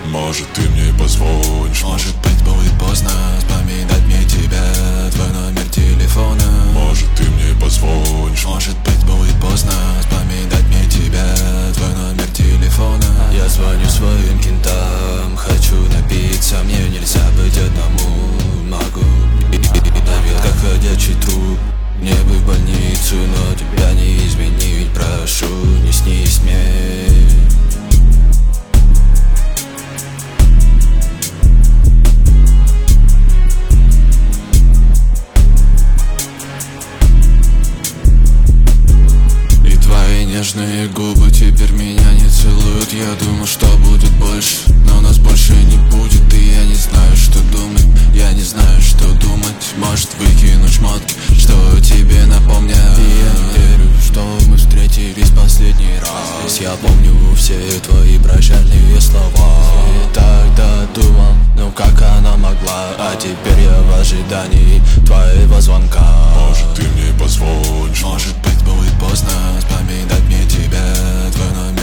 Может, ты мне позвонишь, Может быть, будет поздно вспоминать мне тебя, твой номер телефона. Может, ты мне позвонишь, Может быть, будет поздно вспоминать мне тебя, твой номер телефона. Я звоню своим кентам, хочу напиться, мне нельзя быть одному. Могу навет как ходячий труп, мне бы в больницу, но тебя не изменить, прошу, не снись мне. Нежные губы теперь меня не целуют. Я думал, что будет больше, но нас больше не будет. И я не знаю, что думать, я не знаю, что думать. Может, выкинуть шмотки, что тебе напомнят. И я не верю, что мы встретились последний раз. Я помню все твои прощальные слова. И тогда думал, ну как она могла. А теперь я в ожидании твоего звонка. может, ты мне позвонишь, Может быть, будет поздно вспоминать мне тебя, твой номер